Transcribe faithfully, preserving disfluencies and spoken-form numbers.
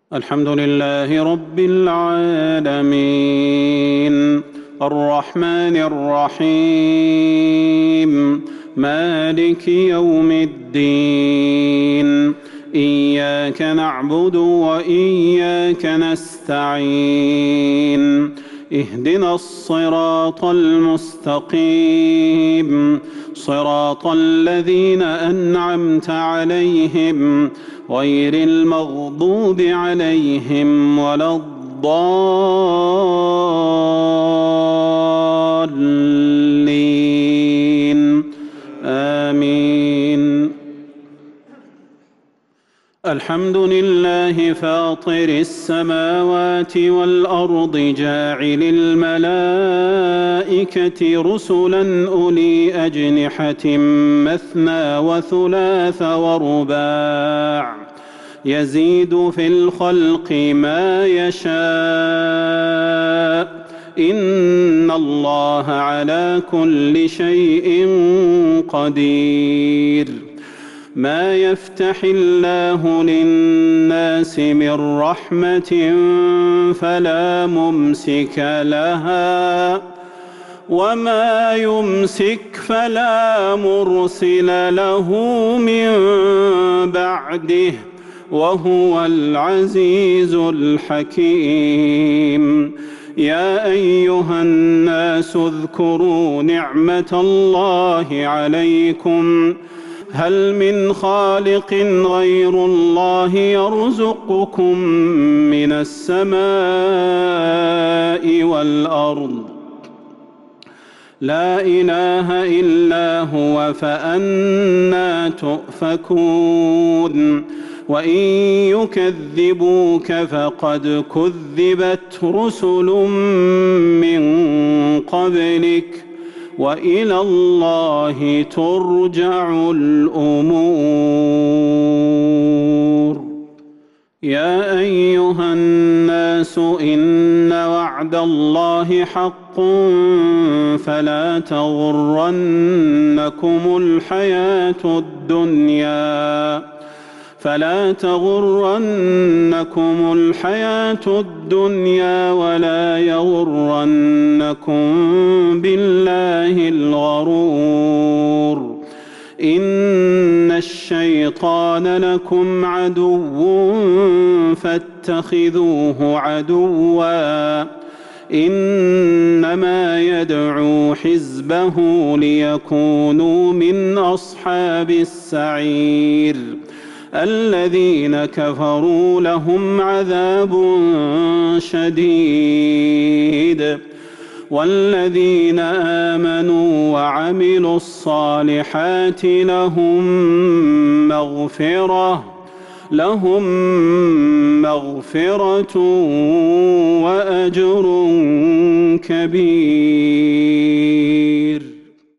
الحمد لله رب العالمين الرحمن الرحيم مالك يوم الدين إياك نعبد وإياك نستعين اهدنا الصراط المستقيم صراط الذين أنعمت عليهم غير المغضوب عليهم ولا الضالين آمين. الحمد لله فاطر السماوات والأرض جاعل الملائكة رسلا أولي أجنحة مثنى وثلاث ورباع يزيد في الخلق ما يشاء إن الله على كل شيء قدير. ما يفتح الله للناس من رحمة فلا ممسك لها وما يمسك فلا مرسل له من بعده وهو العزيز الحكيم. يا أيها الناس اذكروا نعمة الله عليكم هل من خالق غير الله يرزقكم من السماء والأرض لا إله إلا هو فأنى تؤفكون. وإن يكذبوك فقد كذبت رسل من قبلك وإلى الله ترجع الأمور. يا أيها الناس إن وعد الله حق فلا تغرنكم الحياة الدنيا فلا تغرنكم الحياة الدنيا ولا يغرنكم بالله الغرور. إن الشيطان لكم عدو فاتخذوه عدوا إنما يدعو حزبه ليكونوا من أصحاب السعير. الذين كفروا لهم عذاب شديد والذين آمنوا وعملوا الصالحات لهم مغفرة لهم مغفرة وأجر كبير.